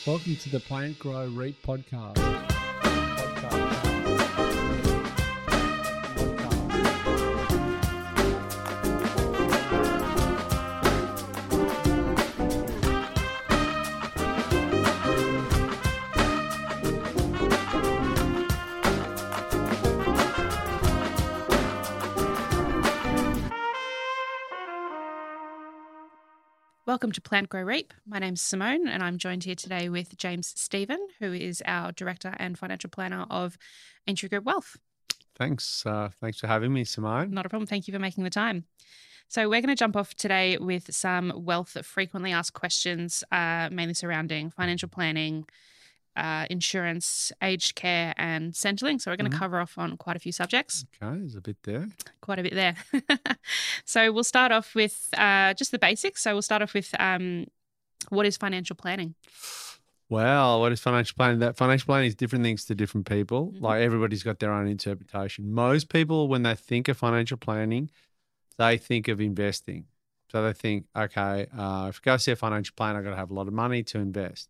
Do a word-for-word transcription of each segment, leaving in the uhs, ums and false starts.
Welcome to the Plant Grow Reap podcast. podcast. Welcome to Plant Grow Reap. My name's Simone and I'm joined here today with James Stephen, who is our Director and Financial Planner of Aintree Group Wealth. Thanks. Uh, thanks for having me, Simone. Not a problem. Thank you for making the time. So we're going to jump off today with some wealth frequently asked questions, uh, mainly surrounding financial planning, uh, insurance, aged care and Centrelink. So we're going to mm-hmm. cover off on quite a few subjects. Okay, there's a bit there. Quite a bit there. So we'll start off with uh, just the basics. So we'll start off with um, what is financial planning? Well, what is financial planning? That financial planning is different things to different people. Mm-hmm. Like everybody's got their own interpretation. Most people, when they think of financial planning, they think of investing. So they think, okay, uh, if I go see a financial plan, I've got to have a lot of money to invest.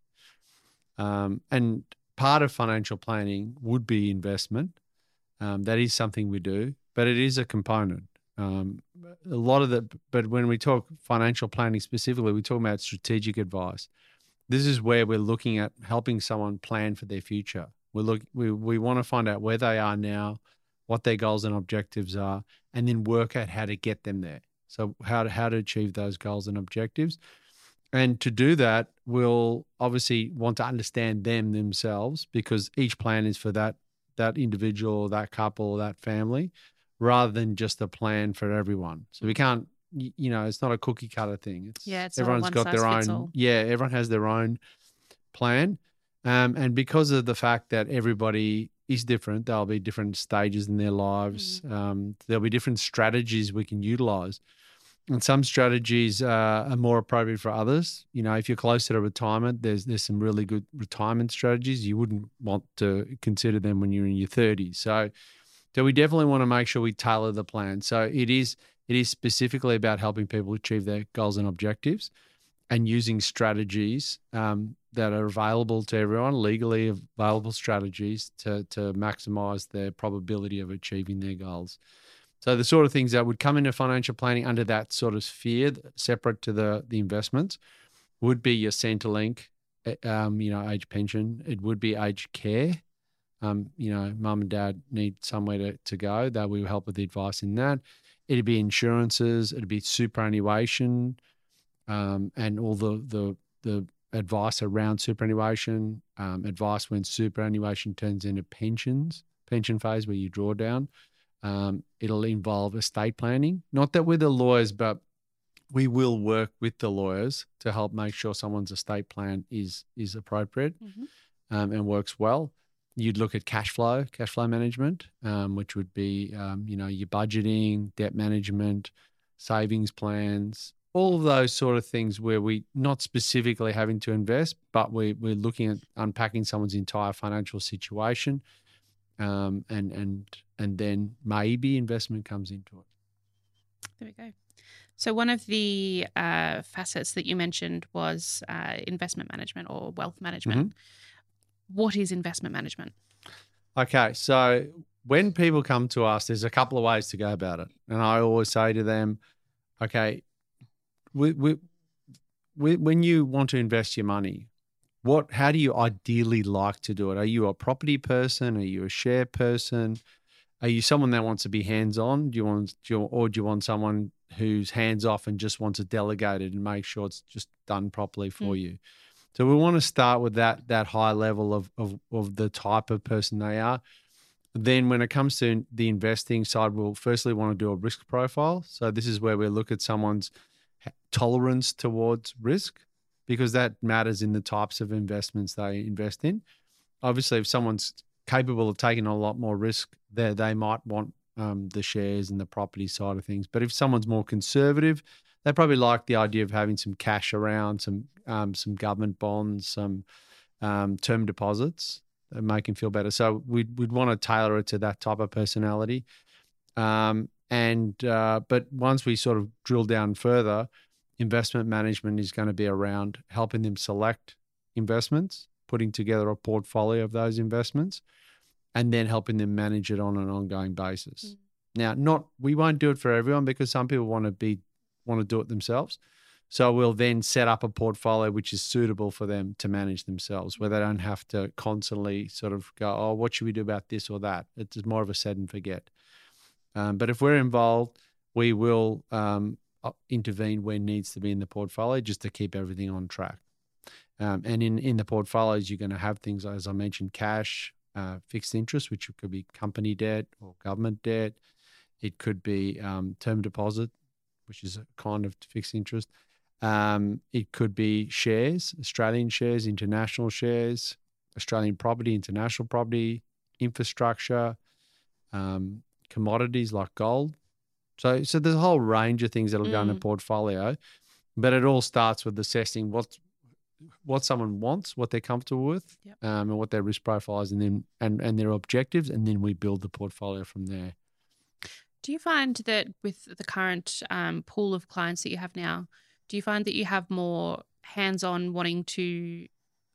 Um, and part of financial planning would be investment. Um, that is something we do, but it is a component. Um, a lot of the, but when we talk financial planning specifically, we talk about strategic advice. This is where we're looking at helping someone plan for their future. We look, we we want to find out where they are now, what their goals and objectives are, and then work out how to get them there. So how to how to achieve those goals and objectives. And to do that, we'll obviously want to understand them themselves, because each plan is for that that individual, that couple, that family, rather than just a plan for everyone. So we can't, you know, it's not a cookie cutter thing. It's, yeah, it's everyone's got their own. All. Yeah, everyone has their own plan, um, and because of the fact that everybody is different, there'll be different stages in their lives. Mm-hmm. Um, there'll be different strategies we can utilize. And some strategies uh, are more appropriate for others. You know, if you're closer to retirement, there's there's some really good retirement strategies. You wouldn't want to consider them when you're in your thirties. So, so we definitely want to make sure we tailor the plan. So it is it is specifically about helping people achieve their goals and objectives, and using strategies um, that are available to everyone, legally available strategies to to maximize their probability of achieving their goals. So the sort of things that would come into financial planning under that sort of sphere, separate to the the investments, would be your Centrelink, um, you know, age pension. It would be aged care. Um, you know, mum and dad need somewhere to, to go. That we will help with the advice in that. It'd be insurances. It'd be superannuation, um, and all the the the advice around superannuation. Um, advice when superannuation turns into pensions, pension phase where you draw down. Um, it'll involve estate planning. Not that we're the lawyers, but we will work with the lawyers to help make sure someone's estate plan is is appropriate mm-hmm. um, and works well. You'd look at cash flow, cash flow management, um, which would be, um, you know, your budgeting, debt management, savings plans, all of those sort of things where we not specifically having to invest, but we, we're looking at unpacking someone's entire financial situation. Um, and and and then maybe investment comes into it. There we go. So one of the uh, facets that you mentioned was uh, investment management or wealth management. Mm-hmm. What is investment management? Okay, so when people come to us, there's a couple of ways to go about it, and I always say to them, okay, we, we, we, when you want to invest your money, What? How do you ideally like to do it? Are you a property person? Are you a share person? Are you someone that wants to be hands-on? Do you want, do you, or do you want someone who's hands-off and just wants to delegate it and make sure it's just done properly for mm. you? So we want to start with that that high level of, of of the type of person they are. Then when it comes to the investing side, we'll firstly want to do a risk profile. So this is where we look at someone's tolerance towards risk, because that matters in the types of investments they invest in. Obviously, if someone's capable of taking a lot more risk, there they might want um, the shares and the property side of things. But if someone's more conservative, they probably like the idea of having some cash around, some um, some government bonds, some um, term deposits that make them feel better. So we'd we'd want to tailor it to that type of personality. Um, and uh, but once we sort of drill down further, investment management is going to be around helping them select investments, putting together a portfolio of those investments, and then helping them manage it on an ongoing basis. Mm. Now, not we won't do it for everyone because some people want to be want to do it themselves. So we'll then set up a portfolio which is suitable for them to manage themselves, where they don't have to constantly sort of go, oh, what should we do about this or that? It's more of a set and forget. Um, but if we're involved, we will um, intervene where needs to be in the portfolio just to keep everything on track. Um, and in, in the portfolios, you're going to have things, as I mentioned, cash, uh, fixed interest, which could be company debt or government debt. It could be um, term deposit, which is a kind of fixed interest. Um, it could be shares, Australian shares, international shares, Australian property, international property, infrastructure, um, commodities like gold. So, so there's a whole range of things that will mm. go in a portfolio, but it all starts with assessing what what someone wants, what they're comfortable with, yep. um, and what their risk profile is, and then and, and their objectives, and then we build the portfolio from there. Do you find that with the current um, pool of clients that you have now, do you find that you have more hands-on wanting to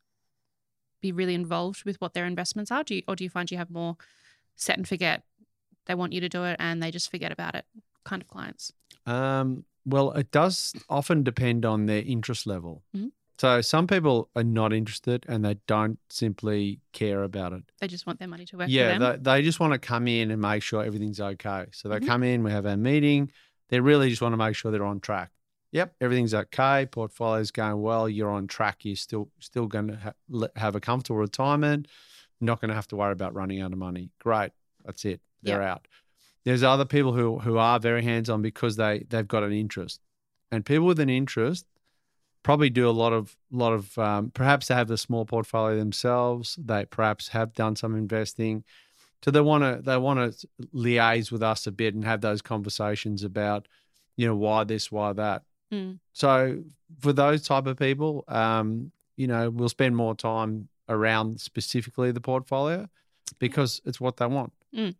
be really involved with what their investments are? Do you, or do you find you have more set and forget, they want you to do it and they just forget about it kind of clients? Um, well, it does often depend on their interest level. Mm-hmm. So some people are not interested and they don't simply care about it. They just want their money to work yeah, for them. They, they just want to come in and make sure everything's okay. So they mm-hmm. come in, we have our meeting. They really just want to make sure they're on track. Yep, everything's okay. Portfolio's going well. You're on track. You're still still going to ha- have a comfortable retirement. Not going to have to worry about running out of money. Great, that's it. They're yep. out. There's other people who who are very hands-on because they they've got an interest, and people with an interest probably do a lot of lot of um, perhaps they have a small portfolio themselves. They perhaps have done some investing, so they want to they want to liaise with us a bit and have those conversations about, you know, why this, why that. Mm. So for those type of people, um, you know, we'll spend more time around specifically the portfolio because it's what they want. Mm.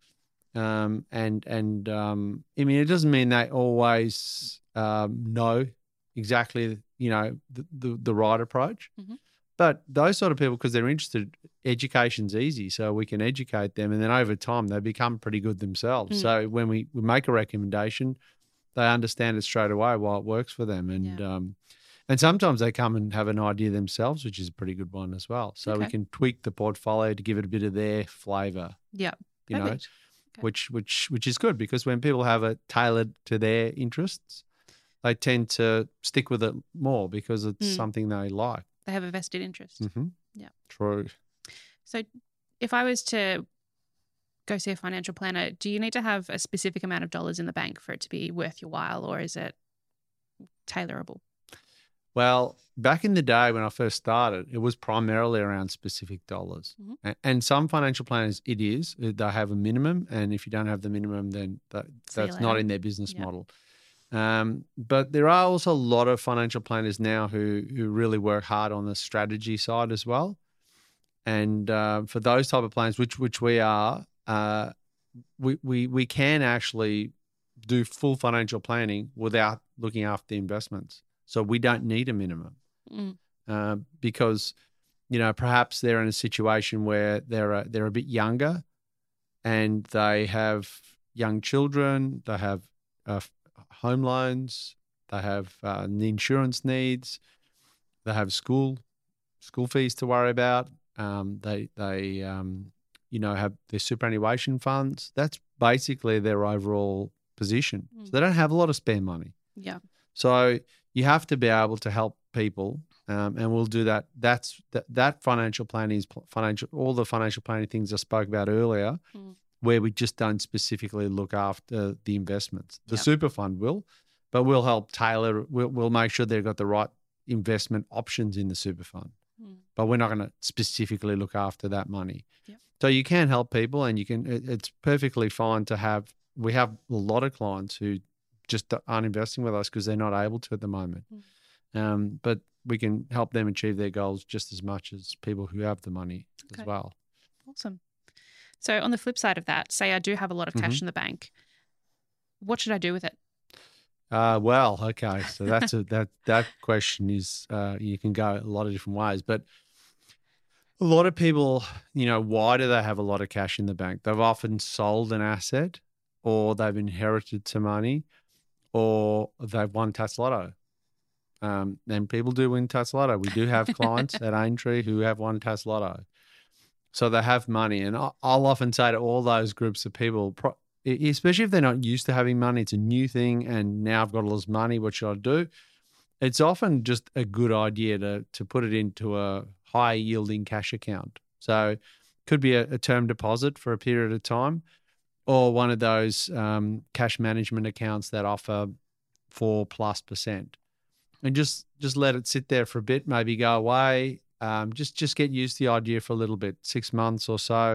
Um, and and um, I mean, it doesn't mean they always um, know exactly, you know, the, the, the right approach. Mm-hmm. But those sort of people, because they're interested, education's easy, so we can educate them, and then over time they become pretty good themselves. Mm. So when we, we make a recommendation, they understand it straight away why it works for them, and yeah. um, and sometimes they come and have an idea themselves, which is a pretty good one as well. So okay. we can tweak the portfolio to give it a bit of their flavour. Yeah, you Perfect. know, okay. which which which is good because when people have it tailored to their interests, they tend to stick with it more because it's mm. something they like. They have a vested interest. Mm-hmm. Yeah. True. So if I was to go see a financial planner, do you need to have a specific amount of dollars in the bank for it to be worth your while, or is it tailorable? Well, back in the day when I first started, it was primarily around specific dollars. Mm-hmm. And, and some financial planners, it is. They have a minimum, and if you don't have the minimum, then that, that's not in their business yep. model. Um, but there are also a lot of financial planners now who who really work hard on the strategy side as well. And uh, for those type of plans, which which we are, uh, we, we we can actually do full financial planning without looking after the investments. So we don't need a minimum mm. uh, because, you know, perhaps they're in a situation where they're a, they're a bit younger, and they have young children, they have uh, home loans, they have uh, the insurance needs, they have school school fees to worry about. Um, they they um, you know have their superannuation funds. That's basically their overall position. Mm. So they don't have a lot of spare money. Yeah. So you have to be able to help people, um, and we'll do that. That's that, that financial planning is financial. All the financial planning things I spoke about earlier. Mm. Where we just don't specifically look after the investments. The yep. super fund will, but we'll help tailor, we'll, we'll make sure they've got the right investment options in the super fund. Mm. But we're not going to specifically look after that money. Yep. So you can help people, and you can, it, it's perfectly fine to have, we have a lot of clients who just aren't investing with us because they're not able to at the moment. Mm. Um, but we can help them achieve their goals just as much as people who have the money okay. as well. Awesome. So on the flip side of that, say I do have a lot of cash mm-hmm. in the bank. What should I do with it? Uh, well, okay. So that's a, that that question is uh, you can go a lot of different ways, but A lot of people, you know, why do they have a lot of cash in the bank? They've often sold an asset, or they've inherited some money, or they've won TattsLotto. Um, and people do win TattsLotto. We do have clients at Aintree who have won TattsLotto. So they have money. And I'll often say to all those groups of people, especially if they're not used to having money, it's a new thing, and now I've got all this money, what should I do? It's often just a good idea to to put it into a high yielding cash account. So it could be a, a term deposit for a period of time, or one of those um, cash management accounts that offer four plus percent, and just just let it sit there for a bit, maybe go away. Um, just just get used to the idea for a little bit, six months or so.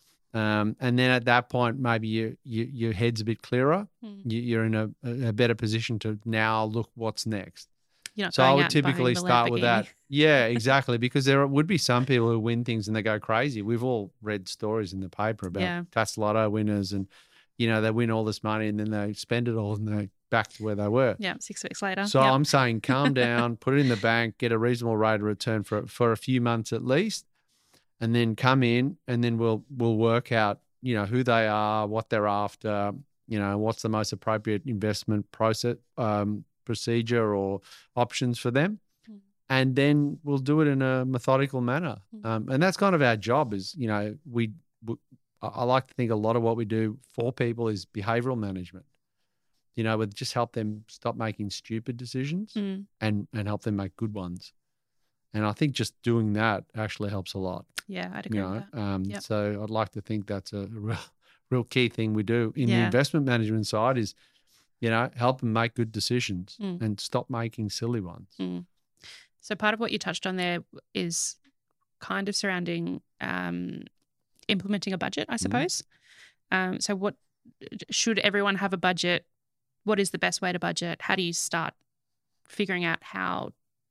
Um, and then at that point, maybe you, you, your head's a bit clearer. Mm. You, you're in a, a better position to now look what's next. You're not So I going would out and buying typically the start with that. Lamborghini. Yeah, exactly. Because there would be some people who win things and they go crazy. We've all read stories in the paper about Yeah. TattsLotto winners, and, you know, they win all this money and then they spend it all and they're back to where they were. Yeah, six weeks later. So Yep. I'm saying calm down, put it in the bank, get a reasonable rate of return for for a few months at least, and then come in, and then we'll we'll work out, you know, who they are, what they're after, you know, what's the most appropriate investment process, um, procedure or options for them. Mm. And then we'll do it in a methodical manner. Mm. Um, and that's kind of our job is, you know, we, we, I like to think a lot of what we do for people is behavioral management. You know, with just help them stop making stupid decisions Mm. and, and help them make good ones. And I think just doing that actually helps a lot. Yeah, I'd agree You know, with that. um, Yep. so I'd like to think that's a real, real key thing we do in the Yeah. investment management side is, you know, help them make good decisions Mm. and stop making silly ones. Mm. So part of what you touched on there is kind of surrounding um, implementing a budget, I suppose. Um, so what should everyone have a budget? What is the best way to budget? How do you start figuring out how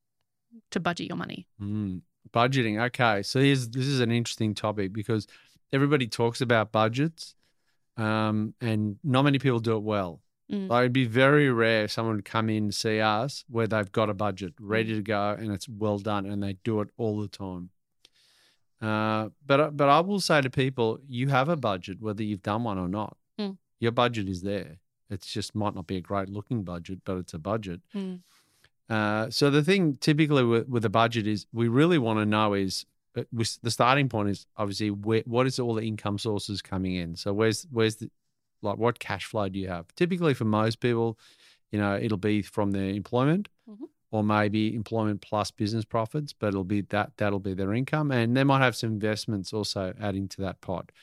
to budget your money? Mm. Budgeting. Okay. So here's, this is an interesting topic because everybody talks about budgets um, and not many people do it well. Mm. Like it'd be very rare someone would come in and see us where they've got a budget ready to go and it's well done and they do it all the time. Uh, but but I will say to people, you have a budget whether you've done one or not. Mm. Your budget is there. It's just might not be a great looking budget, but it's a budget. Mm. Uh, so the thing typically with, with a budget is we really want to know is uh, with the starting point is obviously where, what is all the income sources coming in. So where's where's the like what cash flow do you have? Typically for most people, you know, it'll be from their employment Mhm. or maybe employment plus business profits, but it'll be that that'll be their income, and they might have some investments also adding to that pot.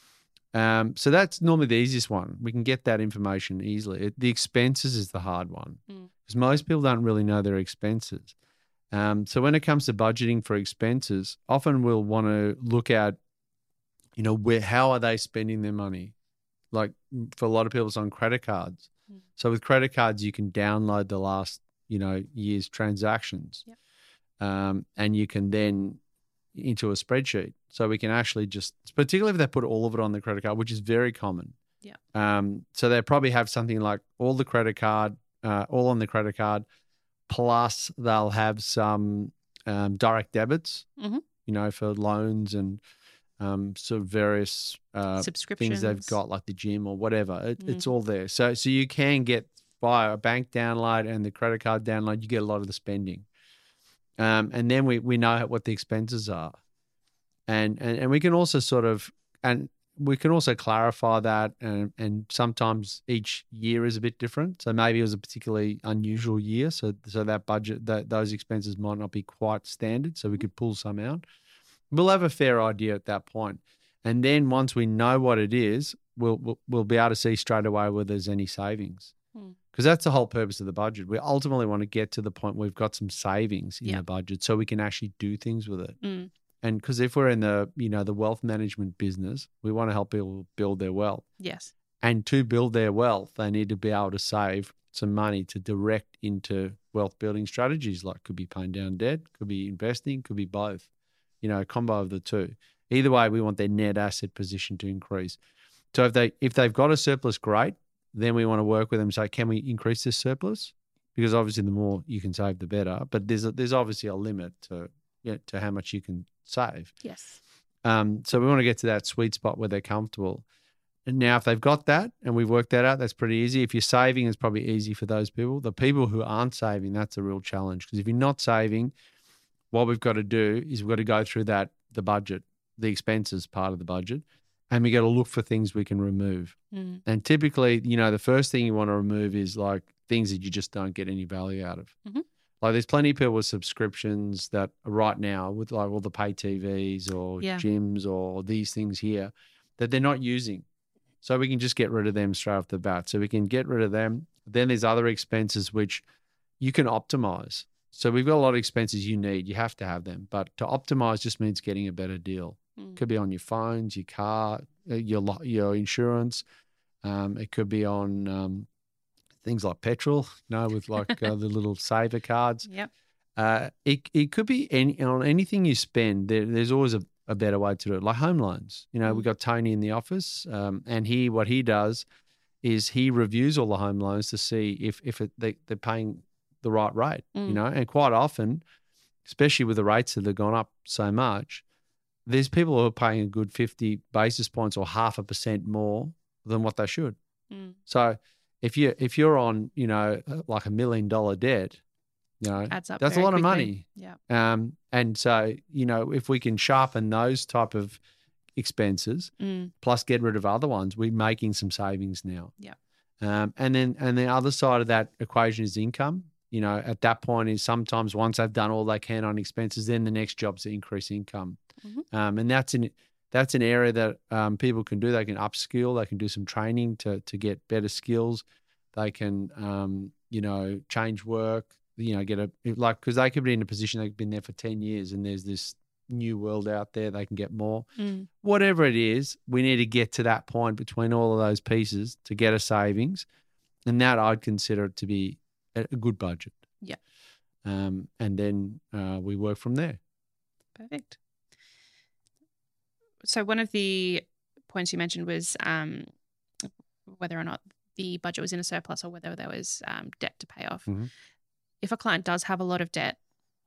Um, so that's normally the easiest one. We can get that information easily. It, the expenses is the hard one Mm. because most people don't really know their expenses. Um, so when it comes to budgeting for expenses, often we'll want to look at, you know, where how are they spending their money? Like for a lot of people, it's on credit cards. Mm. So with credit cards, you can download the last, you know, year's transactions, Yep. um, and you can then into a spreadsheet. So we can actually just, particularly if they put all of it on the credit card, which is very common. Yeah. Um, so they probably have something like all the credit card, uh, all on the credit card, plus they'll have some um, direct debits, Mhm. you know, for loans and um, sort of various uh, Subscriptions. things they've got, like the gym or whatever. It, Mm. It's all there. So so you can get via a bank download and the credit card download, you get a lot of the spending. Um, and then we we know what the expenses are. And, and and we can also sort of, and we can also clarify that, and, and sometimes each year is a bit different. So maybe it was a particularly unusual year, so so that budget, that those expenses might not be quite standard, so we could pull some out. We'll have a fair idea at that point. And then once we know what it is, we'll we'll, we'll be able to see straight away whether there's any savings. Hmm. Because that's the whole purpose of the budget. We ultimately want to get to the point where we've got some savings in Yeah. the budget so we can actually do things with it. Mm. And because if we're in the, you know, the wealth management business, we want to help people build their wealth. Yes. And to build their wealth, they need to be able to save some money to direct into wealth building strategies, like could be paying down debt, could be investing, could be both, you know, a combo of the two. Either way, we want their net asset position to increase. So if they if they've got a surplus, great. Then we want to work with them and say, can we increase this surplus? Because obviously the more you can save, the better. But there's a, there's obviously a limit to yeah, to how much you can save. Yes. Um, so we want to get to that sweet spot where they're comfortable. And now, if they've got that and we've worked that out, that's pretty easy. If you're saving, it's probably easy for those people. The people who aren't saving, that's a real challenge, because if you're not saving, what we've got to do is we've got to go through that, the budget, the expenses part of the budget, and we got to look for things we can remove. Mm. And typically, you know, the first thing you want to remove is like things that you just don't get any value out of. Mm-hmm. Like there's plenty of people with subscriptions that right now with like all the pay T Vs or Yeah. gyms or these things here that they're not using. So we can just get rid of them straight off the bat. So we can get rid of them. Then there's other expenses which you can optimize. So we've got a lot of expenses you need. You have to have them. But to optimize just means getting a better deal. Mm. Could be on your phones, your car, uh, your lo- your insurance. Um, it could be on um, things like petrol, you know, with like uh, the little saver cards. Yep. Uh, it it could be any, on anything you spend. There, there's always a, a better way to do it, like home loans. You know, Mm. we got Tony in the office, um, and he what he does is he reviews all the home loans to see if if it, they, they're paying the right rate. Mm. You know, and quite often, especially with the rates that have gone up so much, there's people who are paying a good fifty basis points or half a percent more than what they should. Mm. So if you if you're on, you know, like a million dollar debt, you know, Adds up. that's a very lot of quickly. money. Yeah. Um, and so, you know, if we can sharpen those type of expenses Mm. plus get rid of other ones, we're making some savings now. Yeah. Um, and then and the other side of that equation is income. You know, at that point is sometimes once they've done all they can on expenses, then the next job's to increase income. Mhm. Um, and that's an that's an area that um, people can do. They can upskill. They can do some training to to get better skills. They can, um, you know, change work. You know, get a like because they could be in a position they've been there for ten years, and there's this new world out there. They can get more. Mm. Whatever it is, we need to get to that point between all of those pieces to get a savings, and that I'd consider it to be a, a good budget. Yeah. Um, and then uh, we work from there. Perfect. So one of the points you mentioned was um, whether or not the budget was in a surplus or whether there was um, debt to pay off. Mhm. If a client does have a lot of debt,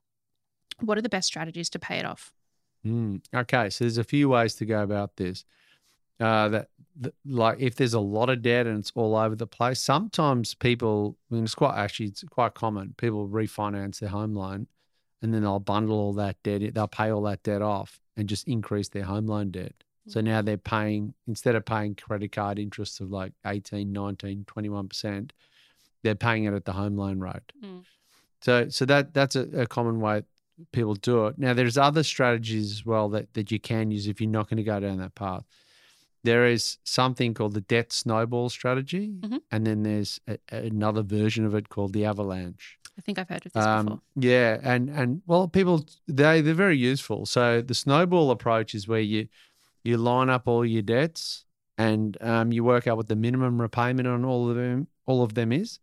what are the best strategies to pay it off? Mm, okay, so there's a few ways to go about this. Uh, that, that like if there's a lot of debt and it's all over the place, sometimes people, I mean, it's quite actually it's quite common. People refinance their home loan, and then they'll bundle all that debt. They'll pay all that debt off and just increase their home loan debt. So now they're paying, instead of paying credit card interest of like eighteen, nineteen, twenty-one percent, they're paying it at the home loan rate. Mm. So so that that's a, a common way people do it. Now, there's other strategies as well that, that you can use if you're not going to go down that path. There is something called the debt snowball strategy, Mhm. and then there's a, another version of it called the avalanche. I think I've heard of this Um, before. yeah, and and well, people they they're very useful. So the snowball approach is where you you line up all your debts and um, you work out what the minimum repayment on all of them all of them is,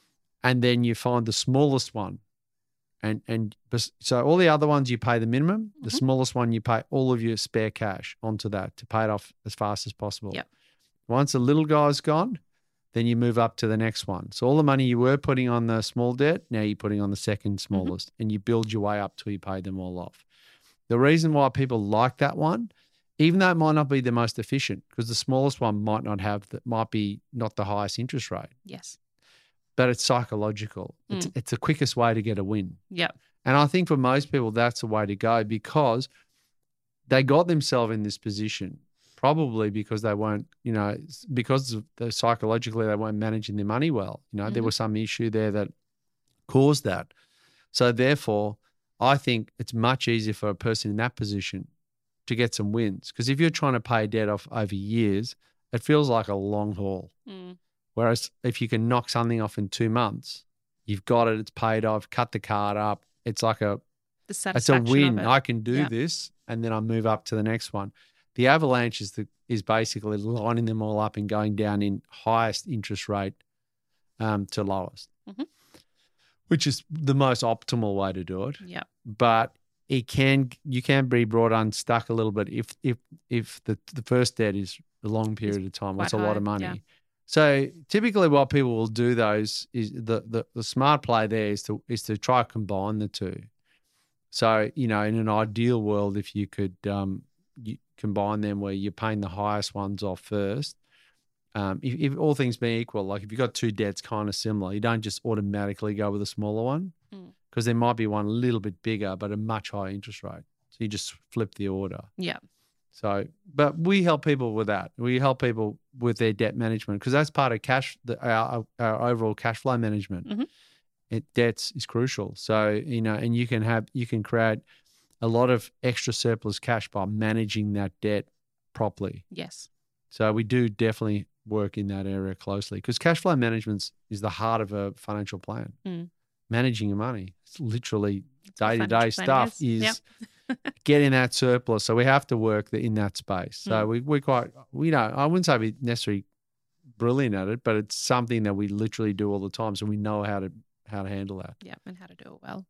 and then you find the smallest one, and and bes- so all the other ones you pay the minimum. The Mhm. smallest one you pay all of your spare cash onto that to pay it off as fast as possible. Yep. Once the little guy's gone, then you move up to the next one. So all the money you were putting on the small debt, now you're putting on the second smallest, and you build your way up till you pay them all off. The reason why people like that one, even though it might not be the most efficient, because the smallest one might not have that might be not the highest interest rate, Yes. but it's psychological. It's it's the quickest way to get a win. Yep. And I think for most people that's the way to go because they got themselves in this position probably because they weren't, you know, because of the psychologically they weren't managing their money well. You know, there Mhm. was some issue there that caused that. So therefore, I think it's much easier for a person in that position to get some wins. Because if you're trying to pay debt off over years, it feels like a long haul. Mm. Whereas if you can knock something off in two months, you've got it, it's paid off, cut the card up. It's like a, The it's a satisfaction win. of it. I can do Yeah. this, and then I move up to the next one. The avalanche is the is basically lining them all up and going down in highest interest rate um, to lowest, Mhm. which is the most optimal way to do it. Yep. But it can you can be brought unstuck a little bit if if if the the first debt is a long period of time. That's a quite lot of high, money. yeah. So typically, what people will do those is the, the the smart play there is to is to try to combine the two. So, you know, in an ideal world, if you could um, you combine them where you're paying the highest ones off first, um, if, if all things being equal, like if you've got two debts kind of similar, you don't just automatically go with a smaller one because Mm. there might be one a little bit bigger but a much higher interest rate. So you just flip the order. Yeah. So, but we help people with that. We help people with their debt management because that's part of cash, the, our, our overall cash flow management. Mhm. It, debts is crucial. So, you know, and you can have, you can create a lot of extra surplus cash by managing that debt properly. Yes. So we do definitely work in that area closely because cash flow management is the heart of a financial plan. Mm. Managing your money. It's literally That's what day-to-day financial planning stuff is. is Yep. getting that surplus. So we have to work the, in that space. So Mm. we we quite, we know, I wouldn't say we're necessarily brilliant at it, but it's something that we literally do all the time. So we know how to how to handle that. Yeah, and how to do it well.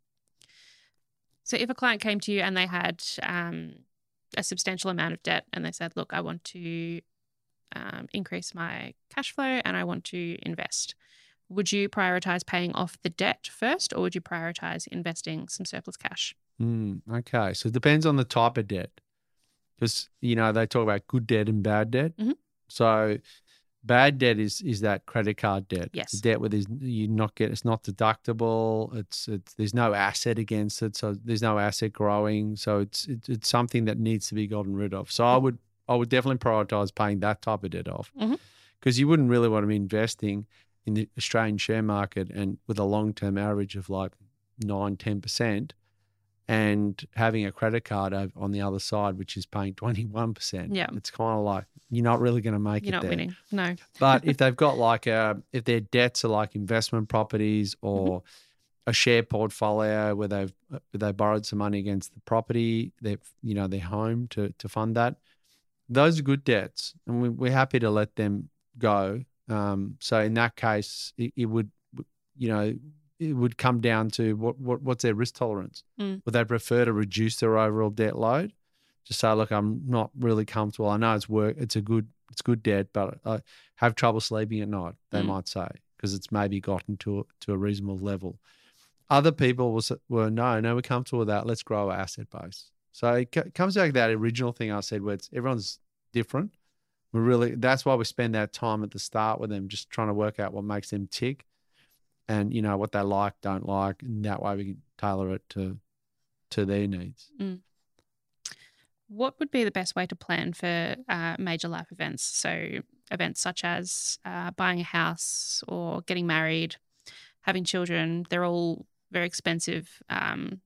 So if a client came to you and they had um, a substantial amount of debt and they said, look, I want to um, increase my cash flow and I want to invest, would you prioritize paying off the debt first or would you prioritize investing some surplus cash? Mm, okay. So it depends on the type of debt because, you know, they talk about good debt and bad debt. Mhm. So bad debt is is that credit card debt. Yes. The debt where there's you not get it's not deductible. It's it's there's no asset against it, so there's no asset growing. So it's it's, it's something that needs to be gotten rid of. So I would I would definitely prioritize paying that type of debt off because Mhm. you wouldn't really want to be investing in the Australian share market and with a long term average of like nine ten percent. And having a credit card on the other side, which is paying twenty-one percent. Yeah. It's kind of like you're not really going to make You're it not there. winning. No. But if they've got like a, if their debts are like investment properties or a share portfolio where they've where they borrowed some money against the property, they've you know their home to to fund that, those are good debts, and we, we're happy to let them go. Um, so in that case, it, it would, you know, it would come down to what, what what's their risk tolerance. Mm. Would they prefer to reduce their overall debt load? Just say, look, I'm not really comfortable. I know it's work, it's a good, it's good debt, but I have trouble sleeping at night. They Mm. might say because it's maybe gotten to a, to a reasonable level. Other people will say, well, no, no, we're comfortable with that. Let's grow our asset base. So it c- comes back to that original thing I said, where it's everyone's different. We really that's why we spend that time at the start with them, just trying to work out what makes them tick. And, you know, what they like, don't like, and that way we can tailor it to to their needs. Mm. What would be the best way to plan for uh, major life events? So events such as uh, buying a house or getting married, having children, they're all very expensive um,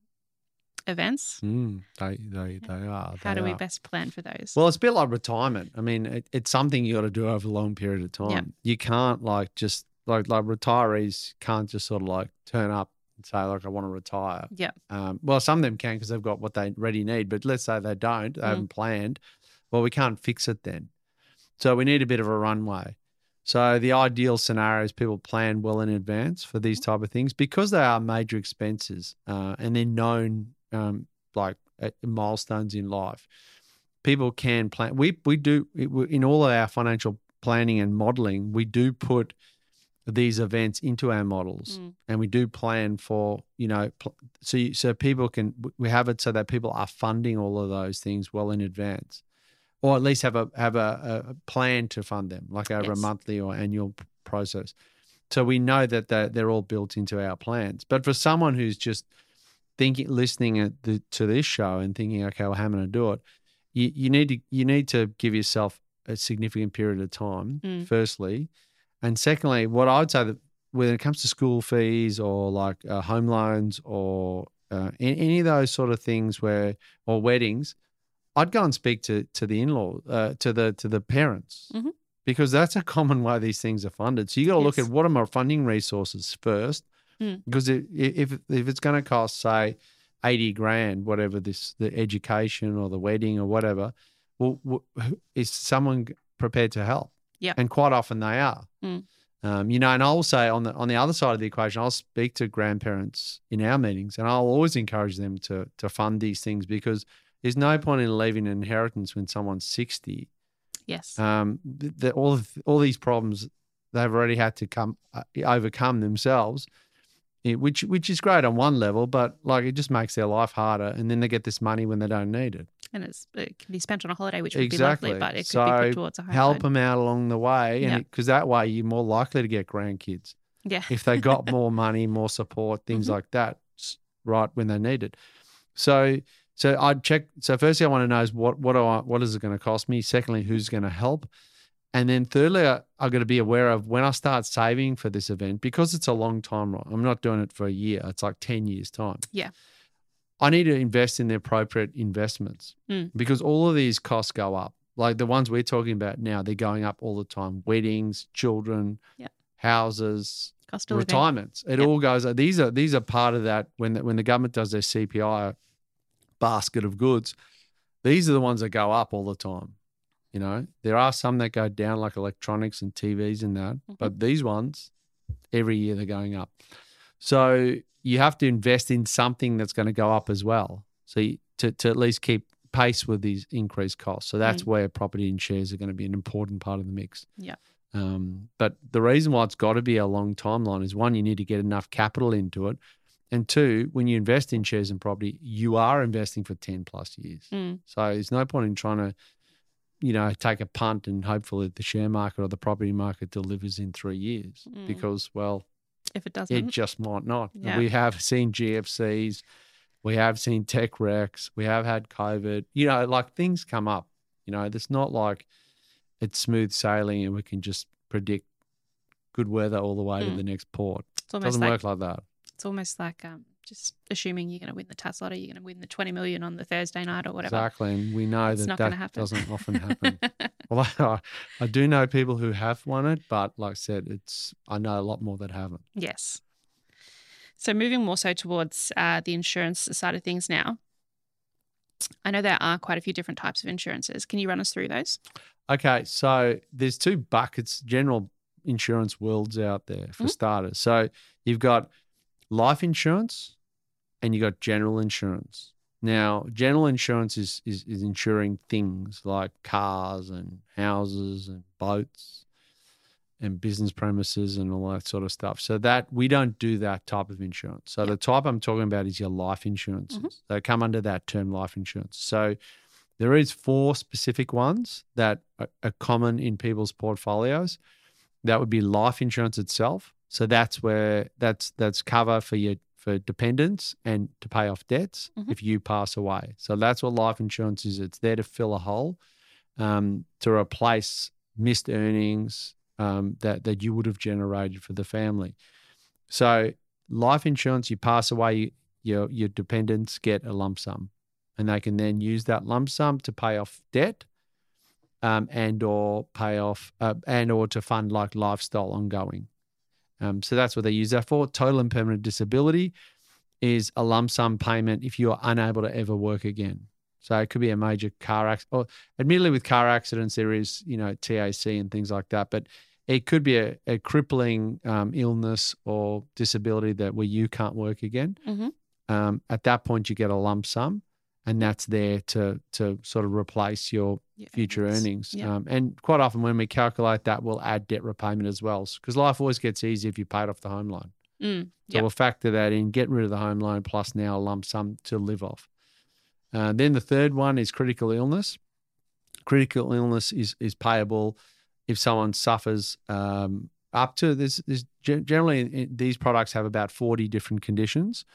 events. Mm, they they they are. How they do we are. best plan for those? Well, it's a bit like retirement. I mean, it, it's something you got to do over a long period of time. Yeah. You can't like just like like retirees can't just sort of like turn up and say, like, I want to retire. Yeah. Um, well, some of them can because they've got what they really need. But let's say they don't, they Mm. haven't planned. Well, we can't fix it then. So we need a bit of a runway. So the ideal scenario is people plan well in advance for these type of things because they are major expenses uh, and they're known um, like uh, milestones in life. People can plan. We we do in all of our financial planning and modeling. We do put these events into our models, Mm. and we do plan for you know pl- so you, so people can we have it so that people are funding all of those things well in advance, or at least have a have a, a plan to fund them like over Yes. a monthly or annual p- process. So we know that they're, they're all built into our plans. But for someone who's just thinking, listening at the, to this show and thinking, okay, well, how am I going to do it? You, you need to you need to give yourself a significant period of time, Mm. firstly, and secondly, what I would say that when it comes to school fees or like uh, home loans or uh, any, any of those sort of things where or weddings, I'd go and speak to to the in-law uh, to the to the parents. Mhm. Because that's a common way these things are funded. So you got to look Yes. at what are my funding resources first, Mm. because if if, if it's going to cost say eighty grand, whatever this the education or the wedding or whatever, well, wh- is someone prepared to help? Yep. And quite often they are. Mm. Um, you know, and I'll say on the on the other side of the equation, I'll speak to grandparents in our meetings, and I'll always encourage them to to fund these things because there's no point in leaving an inheritance when someone's sixty. Yes. Um, the, the, all all these problems they've already had to come uh, overcome themselves, it, which which is great on one level, but like it just makes their life harder, and then they get this money when they don't need it. And it's, it can be spent on a holiday, which would Exactly. be lovely, but it could so be put towards a home help loan. them out along the way, and Yeah. because that way you're more likely to get grandkids Yeah. if they got more money, more support, things Mhm. like that, s- right when they need it. So, so I'd check. So, firstly, I want to know is what what do I, what is it going to cost me? Secondly, who's going to help? And then thirdly, I, I've got to be aware of when I start saving for this event, because it's a long time, right? I'm not doing it for a year. It's like ten years time. Yeah. I need to invest in the appropriate investments Mm. because all of these costs go up. Like the ones we're talking about now, they're going up all the time. Weddings, children, Yeah. houses, Cost of living. retirements. It Yep. all goes. These are these are part of that when the, when the government does their C P I basket of goods. These are the ones that go up all the time. You know, there are some that go down, like electronics and T Vs and that, Mhm. but these ones, every year they're going up. So you have to invest in something that's going to go up as well. So you, to to at least keep pace with these increased costs. So that's Mm. where property and shares are going to be an important part of the mix. Yeah. Um, but the reason why it's got to be a long timeline is, one, you need to get enough capital into it. And two, when you invest in shares and property, you are investing for ten plus years. Mm. So there's no point in trying to, you know, take a punt and hopefully the share market or the property market delivers in three years Mm. because, well, If it doesn't. it just might not. Yeah. We have seen G F Cs, we have seen tech wrecks, we have had COVID. You know, like things come up. You know, it's not like it's smooth sailing and we can just predict good weather all the way Mm. to the next port. it's almost Doesn't like work like that. it's almost like um, just assuming you're going to win the Tass Lotto, you're going to win the twenty million on the Thursday night or whatever. Exactly, and we know It's that not gonna that happen. doesn't often happen. Well, I, I do know people who have won it, but like I said, it's I know a lot more that haven't. Yes. So moving more so towards uh, the insurance side of things now. I know there are quite a few different types of insurances. Can you run us through those? Okay, so there's two buckets, general insurance worlds out there for Mhm. starters. So you've got life insurance and you've got general insurance. Now, general insurance is, is, is insuring things like cars and houses and boats and business premises and all that sort of stuff. So that we don't do that type of insurance. So Yep. the type I'm talking about is your life insurances. Mhm. They come under that term, life insurance. So there is four specific ones that are, are common in people's portfolios. That would be life insurance itself. So that's where that's that's cover for your for dependents and to pay off debts Mhm. if you pass away. So that's what life insurance is. It's there to fill a hole, um, to replace missed earnings um, that that you would have generated for the family. So life insurance, you pass away, your your dependents get a lump sum, and they can then use that lump sum to pay off debt, um, and or pay off uh, and or to fund like lifestyle ongoing. Um, so that's what they use that for. Total and permanent disability is a lump sum payment if you are unable to ever work again. So it could be a major car accident. Or admittedly, with car accidents, there is, you know, T A C and things like that. But it could be a, a crippling um, illness or disability that where you can't work again. Mhm. Um, at that point, you get a lump sum, and that's there to to sort of replace your Your future earnings. Yeah. Um, and quite often when we calculate that, we'll add debt repayment as well, because life always gets easier if you paid off the home loan. Mm. So Yep. we'll factor that in, get rid of the home loan plus now a lump sum to live off. Uh, then the third one is critical illness. Critical illness is is payable if someone suffers um, up to this. This generally these products have about forty different conditions,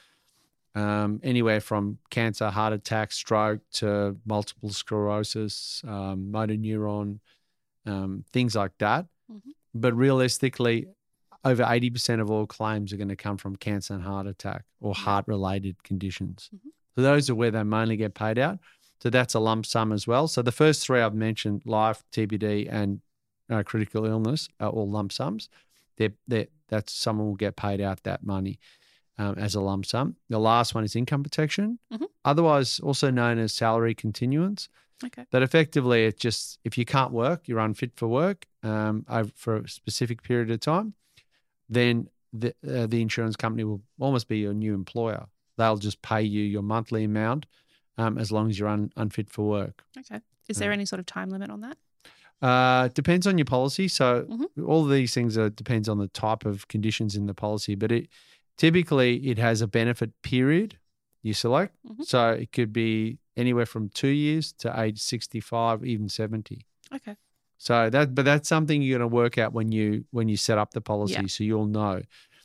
um, anywhere from cancer, heart attack, stroke to multiple sclerosis, um, motor neuron, um, things like that. Mhm. But realistically, over eighty percent of all claims are going to come from cancer and heart attack or Yeah. heart-related conditions. Mhm. So those are where they mainly get paid out. So that's a lump sum as well. So the first three I've mentioned, life, T B D, and uh, critical illness, are all lump sums. They're, they're, that's someone will get paid out that money um, as a lump sum. The last one is income protection, Mhm. otherwise also known as salary continuance. Okay. But effectively, it's just if you can't work, you're unfit for work um, over, for a specific period of time, then the uh, the insurance company will almost be your new employer. They'll just pay you your monthly amount um, as long as you're un, unfit for work. Okay. Is there Yeah. any sort of time limit on that? Uh, depends on your policy. So Mhm. all of these things are depends on the type of conditions in the policy. But it Typically, it has a benefit period you select. Mhm. So it could be anywhere from two years to age sixty-five, even seventy. Okay. So that, but that's something you're going to work out when you when you set up the policy, Yeah. so you'll know.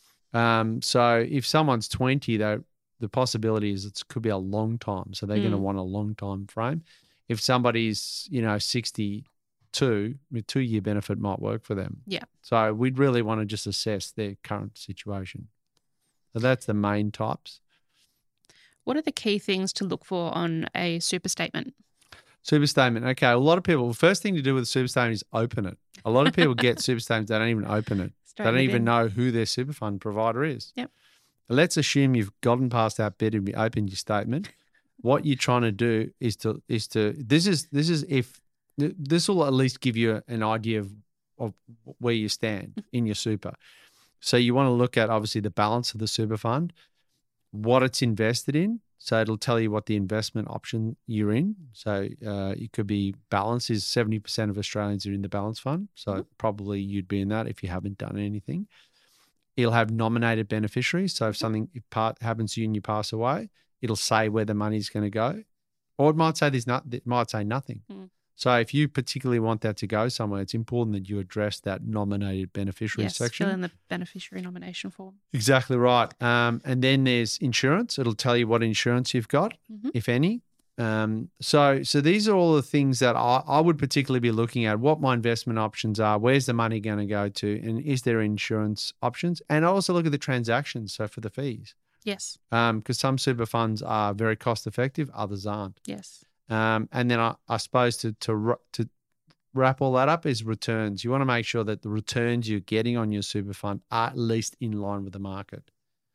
Um, so if someone's twenty, though, the possibility is it could be a long time. So they're going to Mm. want a long time frame. If somebody's, you know, sixty-two, a two-year benefit might work for them. Yeah. So we'd really want to just assess their current situation. So that's the main types. What are the key things to look for on a super statement? Super statement. Okay. A lot of people, the first thing to do with a super statement is open it. A lot of people get super statements, they don't even open it. Straight They don't in the even bin. know who their super fund provider is. Yep. Let's assume you've gotten past that bit and you opened your statement. What you're trying to do is to is to this is this is if this will at least give you an idea of of where you stand in your super. So you want to look at obviously the balance of the super fund, what it's invested in. So it'll tell you what the investment option you're in. So uh, it could be balance is seventy percent of Australians are in the balance fund. So Mhm. probably you'd be in that if you haven't done anything. It'll have nominated beneficiaries. So if something if part happens to you and you pass away, it'll say where the money's going to go. Or it might say there's not, it might say nothing. Mm. So if you particularly want that to go somewhere, it's important that you address that nominated beneficiary Yes, section. fill in the beneficiary nomination form. Exactly right. Um, and then there's insurance. It'll tell you what insurance you've got, Mhm. if any. Um, so so these are all the things that I, I would particularly be looking at, what my investment options are, where's the money going to go to, and is there insurance options? And I also look at the transactions, so for the fees, Yes. because um, some super funds are very cost effective, others aren't. Yes. Um, and then I, I suppose to, to wra- to wrap all that up is returns. You want to make sure that the returns you're getting on your super fund are at least in line with the market.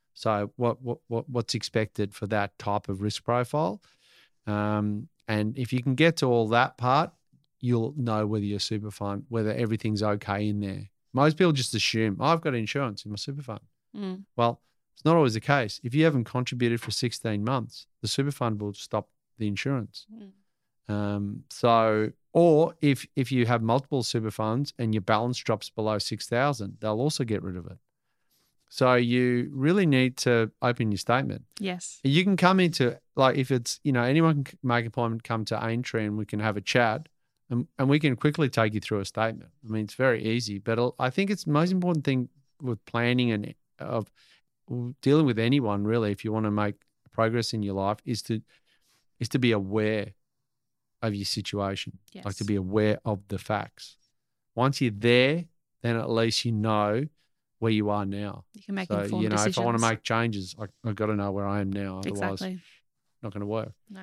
So what what, what what's expected for that type of risk profile? Um, and if you can get to all that part, you'll know whether your super fund, whether everything's okay in there. Most people just assume, oh, I've got insurance in my super fund. Mm. Well, it's not always the case. If you haven't contributed for sixteen months, the super fund will stop the insurance. Mm. Um, so, or if if you have multiple super funds and your balance drops below six thousand, they'll also get rid of it. So you really need to open your statement. Yes. You can come into, like, if it's, you know, anyone can make an appointment, come to Aintree and we can have a chat and, and we can quickly take you through a statement. I mean, it's very easy, but it'll- I think it's the most important thing with planning and of dealing with anyone really, if you want to make progress in your life, is to is to be aware of your situation, Yes. like to be aware of the facts. Once you're there, then at least you know where you are now. You can make So, informed you know, decisions. if I want to make changes, I, I've got to know where I am now. Otherwise, Exactly. it's not going to work. No.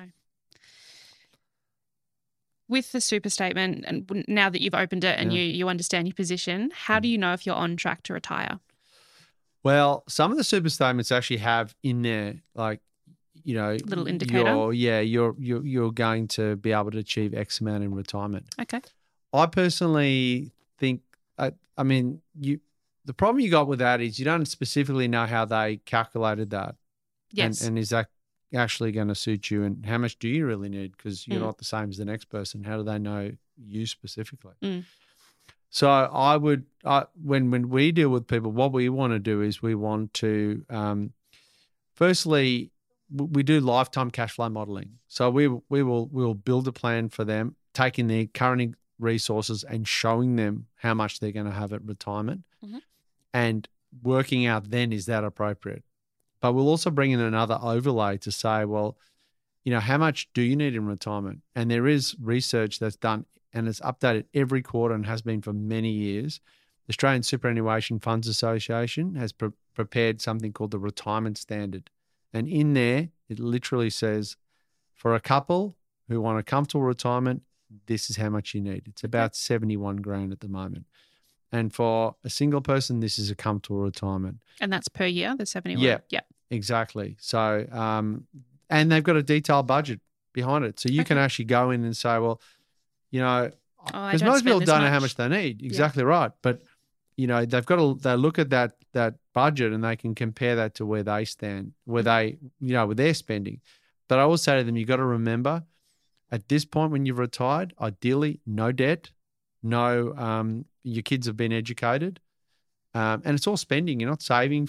With the super statement, and w- now that you've opened it and Yeah. you you understand your position, how do you know if you're on track to retire? Well, some of the super statements actually have in there, like, you know, Little indicator? You're, yeah, you're you're you're going to be able to achieve X amount in retirement. Okay. I personally think, I, I mean, you. The problem you got with that is you don't specifically know how they calculated that. Yes. And, and is that actually going to suit you? And how much do you really need? Because you're Mm. not the same as the next person. How do they know you specifically? Mm. So I would, I, when when we deal with people, what we want to do is we want to, um, firstly, w- we do lifetime cash flow modeling. So we we will we will build a plan for them, taking their current resources and showing them how much they're going to have at retirement, Mhm. and working out then, is that appropriate? But we'll also bring in another overlay to say, well, you know, how much do you need in retirement? And there is research that's done and it's updated every quarter and has been for many years. The Australian Superannuation Funds Association has pre- prepared something called the Retirement Standard. And in there, it literally says, for a couple who want a comfortable retirement, this is how much you need. It's about seventy-one grand at the moment. And for a single person, this is a comfortable retirement. And that's per year, the seventy-one? Yeah. Yeah. Exactly. So, um, and they've got a detailed budget behind it. So you can Okay. actually go in and say, well, you know, Oh, I because don't most spend people this don't know how much. much they need. Exactly right. But, you know, they've got to, they look at that, that budget and they can compare that to where they stand, where they, you know, with their spending. But I always say to them, you've got to remember at this point when you've retired, ideally no debt, no, um, your kids have been educated. Um, and it's all spending. You're not saving for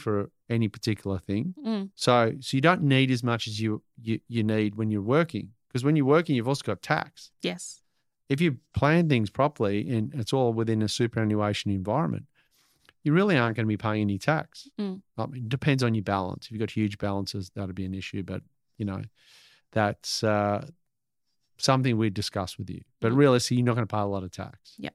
any particular thing. Mm. So so you don't need as much as you you, you need when you're working, because when you're working, you've also got tax. Yes. If you plan things properly and it's all within a superannuation environment, you really aren't going to be paying any tax. Mm. I mean, it depends on your balance. If you've got huge balances, that'll be an issue. But, you know, that's uh, something we'd discuss with you. But Mm. realistically, you're not going to pay a lot of tax. Yep.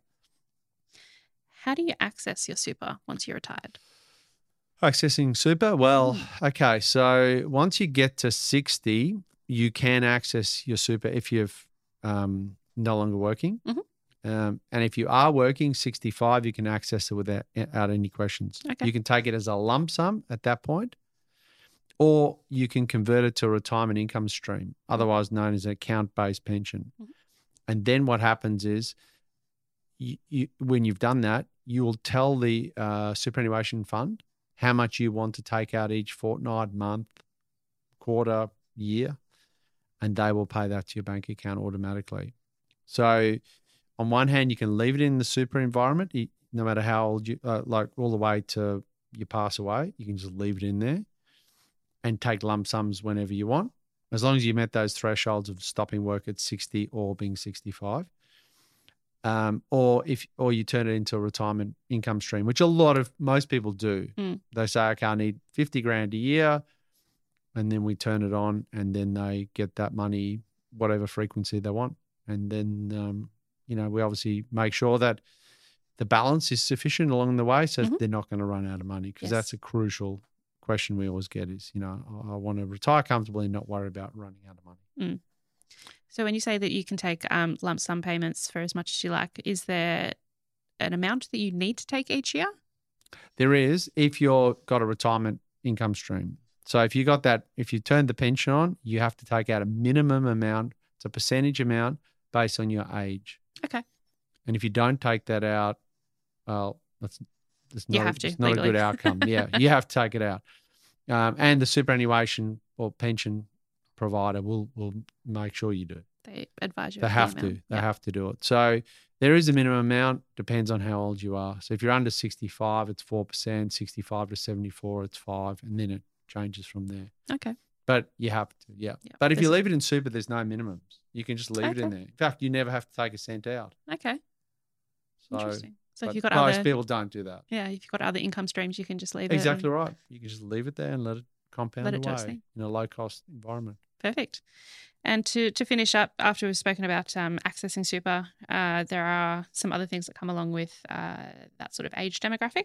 How do you access your super once you're retired? Accessing super? Well, Mm. okay. So once you get to sixty, you can access your super if you've um, no longer working. Mm-hmm. Um, and if you are working, sixty-five, you can access it without, without any questions. Okay. You can take it as a lump sum at that point, or you can convert it to a retirement income stream, otherwise known as an account-based pension. Mm-hmm. And then what happens is, you, you, when you've done that, you will tell the uh, superannuation fund how much you want to take out each fortnight, month, quarter, year, and they will pay that to your bank account automatically. So on one hand, you can leave it in the super environment, no matter how old you, uh, like all the way to you pass away, you can just leave it in there and take lump sums whenever you want, as long as you met those thresholds of stopping work at sixty or being sixty-five. Um, or if or you turn it into a retirement income stream, which a lot of most people do. Mm. They say, okay, I need fifty grand a year, and then we turn it on, and then they get that money, whatever frequency they want, and then um, you know we obviously make sure that the balance is sufficient along the way, so Mm-hmm. they're not going to run out of money, because Yes. that's a crucial question we always get is, you know, I, I want to retire comfortably and not worry about running out of money. Mm. So when you say that you can take um, lump sum payments for as much as you like, is there an amount that you need to take each year? There is, if you've got a retirement income stream. So if you got that, if you turned the pension on, you have to take out a minimum amount. It's a percentage amount based on your age. Okay. And if you don't take that out, well, that's, that's You not, have to, it's not a legally. good outcome. Yeah, you have to take it out. Um, and the superannuation or pension provider will will make sure you do. They advise you. They of the have to. amount. They Yeah. have to do it. So there is a minimum amount, depends on how old you are. So if you're under sixty-five, it's four percent, sixty-five to seventy-four, it's five, and then it changes from there. Okay. But you have to, yeah. Yeah, But if you there's- leave it in super, there's no minimums. You can just leave it in Okay. there. In fact, you never have to take a cent out. Okay. So, Interesting. So if but you've got most other, people don't do that. yeah, if you've got other income streams, you can just leave Exactly it. right. You can just leave it there and let it compound Let it do its away thing. in a low-cost environment. Perfect. And to to finish up, after we've spoken about um, accessing super, uh, there are some other things that come along with uh, that sort of age demographic.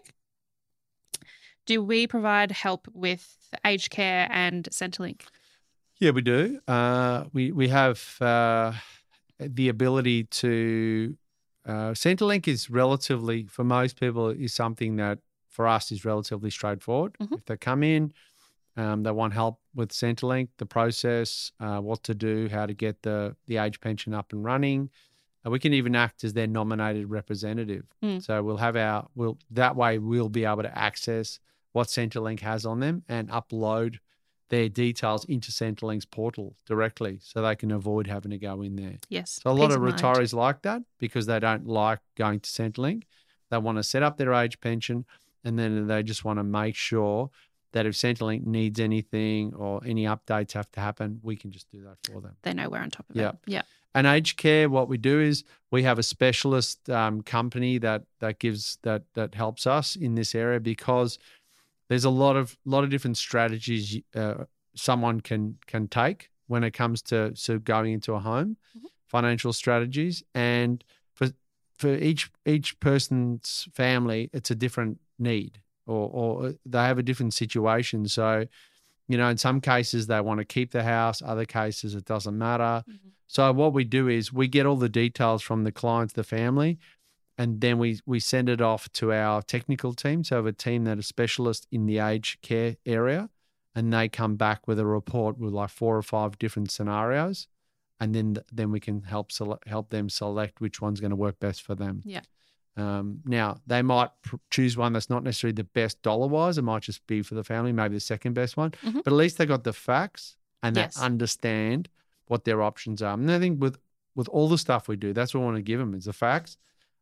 Do we provide help with aged care and Centrelink? Yeah, we do. Uh, we we have uh, the ability to. Uh, Centrelink is relatively, for most people, is something that for us is relatively straightforward. Mhm. If they come in, um, they want help with Centrelink, the process, uh, what to do, how to get the the age pension up and running. Uh, we can even act as their nominated representative. Mm. So we'll have our we'll that way we'll be able to access what Centrelink has on them and upload their details into Centrelink's portal directly, so they can avoid having to go in there. Yes. So a lot peace of mind. retirees like that because they don't like going to Centrelink. They want to set up their age pension, and then they just want to make sure that if Centrelink needs anything or any updates have to happen, we can just do that for them. They know we're on top of Yeah. it. Yeah. And aged care, what we do is we have a specialist um, company that that gives that that helps us in this area, because there's a lot of lot of different strategies uh, someone can can take when it comes to so going into a home, Mhm. financial strategies, and for for each each person's family, it's a different need, or or they have a different situation. So, you know, in some cases they want to keep the house, other cases it doesn't matter. Mhm. So what we do is we get all the details from the clients, the family, and then we we send it off to our technical team. So we have a team that is specialist in the aged care area, and they come back with a report with like four or five different scenarios, and then then we can help sele- help them select which one's going to work best for them. Yeah. Um, now they might pr- choose one that's not necessarily the best dollar wise. It might just be for the family, maybe the second best one. Mhm. But at least they got the facts and Yes. they understand what their options are. And I think with with all the stuff we do, that's what we want to give them is the facts.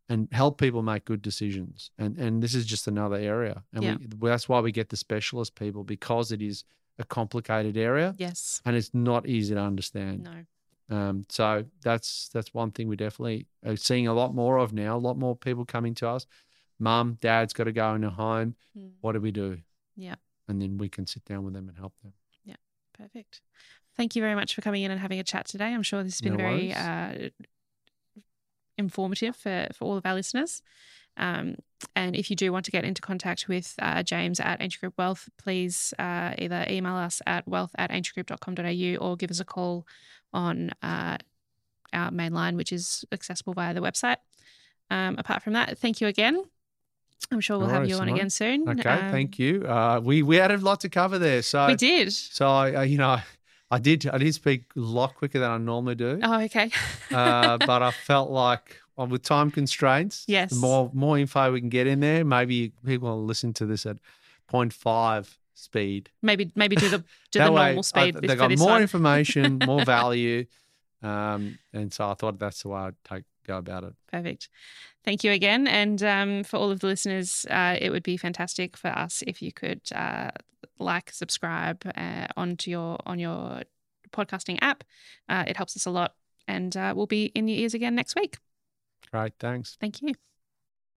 and help people make good decisions. And and this is just another area. And Yeah. we, that's why we get the specialist people, because it is a complicated area Yes. and it's not easy to understand. No. Um, so that's that's one thing we definitely are seeing a lot more of now. A lot more people coming to us. Mum, Dad's got to go in a home. Mm. What do we do? Yeah. And then we can sit down with them and help them. Yeah. Perfect. Thank you very much for coming in and having a chat today. I'm sure this has been No very worries. uh, informative for, for all of our listeners. Um, and if you do want to get into contact with uh, James at Ancient Group Wealth, please uh, either email us at wealth at ancient group dot com dot a u or give us a call on uh, our main line, which is accessible via the website. Um, apart from that, thank you again. I'm sure we'll No have worries, you on Simone. again soon. Okay, Um, thank you. Uh, we we had a lot to cover there. So We did. So I, I you know, I did I did speak a lot quicker than I normally do. Oh, okay. uh, but I felt like well, with time constraints, Yes. the more more info we can get in there, maybe people will listen to this at zero point five speed. maybe maybe do the do That the way, normal speed. I, this- they for got this more one. information, more value, um, and so I thought that's the way I'd take go about it. Perfect. Thank you again. And um, for all of the listeners, uh, it would be fantastic for us if you could uh, like, subscribe uh, onto your on your podcasting app. Uh, it helps us a lot. And uh, we'll be in your ears again next week. Great, thanks. Thank you.